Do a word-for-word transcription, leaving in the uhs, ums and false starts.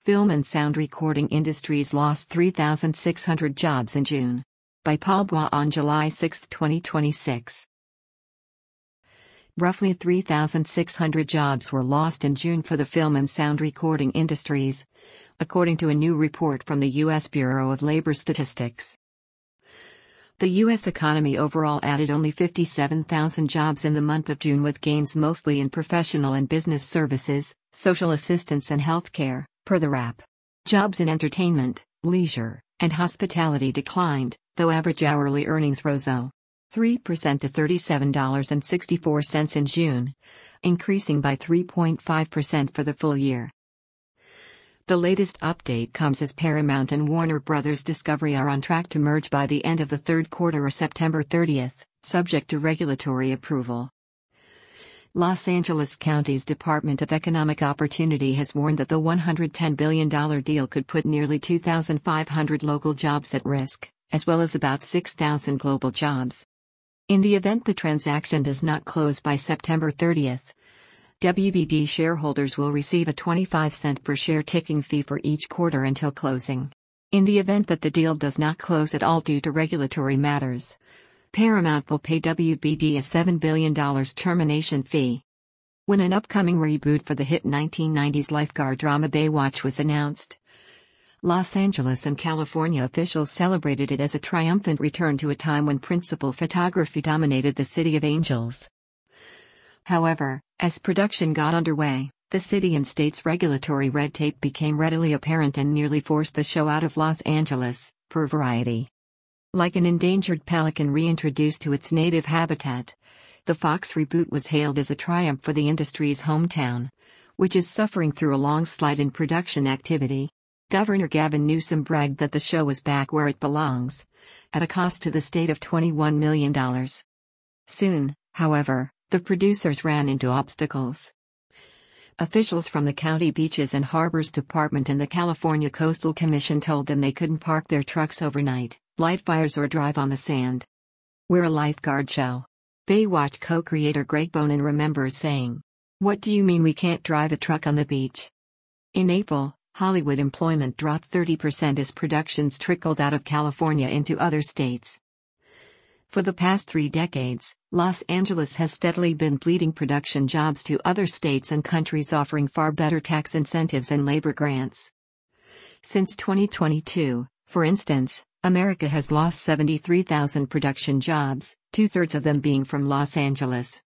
Film and Sound Recording Industries lost three thousand six hundred jobs in June. By Paul Bois on July sixth, twenty twenty-six. Roughly three thousand six hundred jobs were lost in June for the film and sound recording industries, according to a new report from the U S Bureau of Labor Statistics. The U S economy overall added only fifty-seven thousand jobs in the month of June, with gains mostly in professional and business services, social assistance and healthcare, per the R A P. Jobs in entertainment, leisure, and hospitality declined, though average hourly earnings rose zero point three percent to thirty-seven dollars and sixty-four cents in June, increasing by three point five percent for the full year. The latest update comes as Paramount and Warner Bros. Discovery are on track to merge by the end of the third quarter or September thirtieth, subject to regulatory approval. Los Angeles County's Department of Economic Opportunity has warned that the one hundred ten billion dollars deal could put nearly two thousand five hundred local jobs at risk, as well as about six thousand global jobs. In the event the transaction does not close by September thirtieth, W B D shareholders will receive a twenty-five cent per share ticking fee for each quarter until closing. In the event that the deal does not close at all due to regulatory matters, Paramount will pay W B D a seven billion dollars termination fee. When an upcoming reboot for the hit nineteen nineties lifeguard drama Baywatch was announced, Los Angeles and California officials celebrated it as a triumphant return to a time when principal photography dominated the City of Angels. However, as production got underway, the city and state's regulatory red tape became readily apparent and nearly forced the show out of Los Angeles, per Variety. Like an endangered pelican reintroduced to its native habitat, the Fox reboot was hailed as a triumph for the industry's hometown, which is suffering through a long slide in production activity. Governor Gavin Newsom bragged that the show was back where it belongs, at a cost to the state of twenty-one million dollars. Soon, however, the producers ran into obstacles. Officials from the County Beaches and Harbors Department and the California Coastal Commission told them they couldn't park their trucks overnight, light fires or drive on the sand. "We're a lifeguard show." Baywatch co-creator Greg Bonin remembers saying, "What do you mean we can't drive a truck on the beach?" In April, Hollywood employment dropped thirty percent as productions trickled out of California into other states. For the past three decades, Los Angeles has steadily been bleeding production jobs to other states and countries offering far better tax incentives and labor grants. Since twenty twenty-two, for instance, America has lost seventy-three thousand production jobs, two-thirds of them being from Los Angeles.